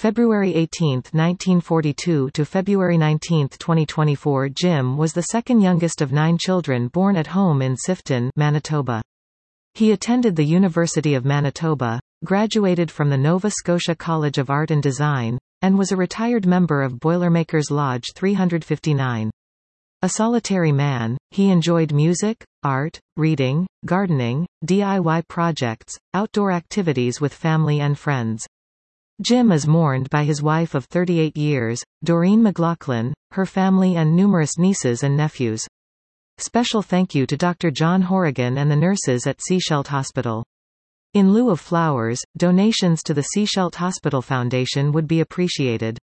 February 18, 1942 to February 19, 2024. Jim was the second youngest of 9 children born at home in Sifton, Manitoba. He attended the University of Manitoba, graduated from the Nova Scotia College of Art and Design, and was a retired member of Boilermakers Lodge 359. A solitary man, he enjoyed music, art, reading, gardening, DIY projects, outdoor activities with family and friends. Jim is mourned by his wife of 38 years, Doreen McLaughlin, her family and numerous nieces and nephews. Special thank you to Dr. John Horrigan and the nurses at Sechelt Hospital. In lieu of flowers, donations to the Sechelt Hospital Foundation would be appreciated.